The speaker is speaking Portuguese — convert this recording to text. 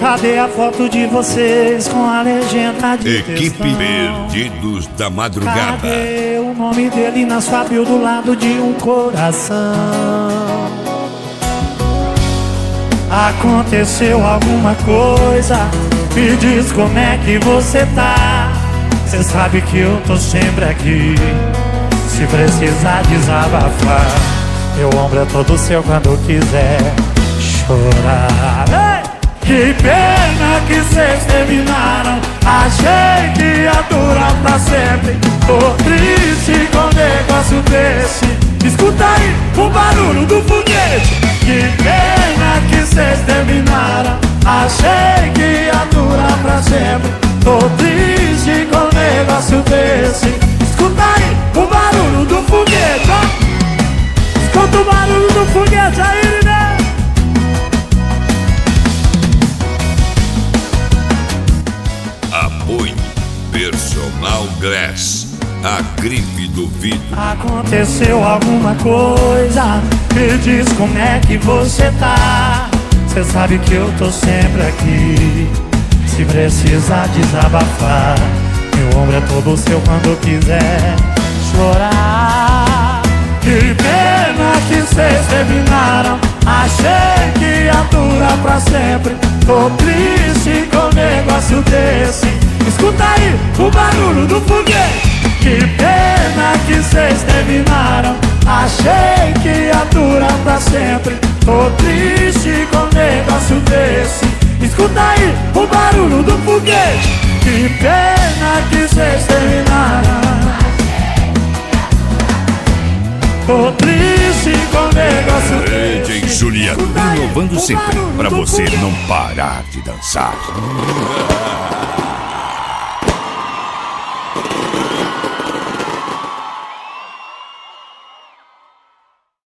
Cadê a foto de vocês com a legenda de Equipe textão? Perdidos da Madrugada. Cadê o nome dele na sua bio do lado de um coração? Aconteceu alguma coisa? Me diz como é que você tá. Cê sabe que eu tô sempre aqui, se precisar desabafar. Meu ombro é todo seu quando quiser chorar. Ei! Que pena que cês terminaram. Achei que ia durar pra sempre. Tô triste com um negócio desse. Escuta aí o barulho do foguete. Que pena que cês terminaram. Achei que ia durar pra sempre. Tô triste com um negócio desse. Escuta aí o barulho do foguete, ó. Escuta o barulho do foguete aí, né? Apoio Personal Glass, a grife do vidro. Aconteceu alguma coisa? Me diz como é que você tá. Cê sabe que eu tô sempre aqui, se precisar desabafar. Meu ombro é todo seu quando quiser chorar. Que pena que cês terminaram. Achei que ia durar pra sempre. Tô triste com um negócio desse. Escuta aí o barulho do foguete. Que pena que cês terminaram. Achei que ia durar pra sempre. Tô triste com um negócio desse. Escuta aí o barulho do foguete. Que pena que cês terminaram. Tô triste com um negócio desse. DJ Juliano, inovando sempre pra você não parar de dançar.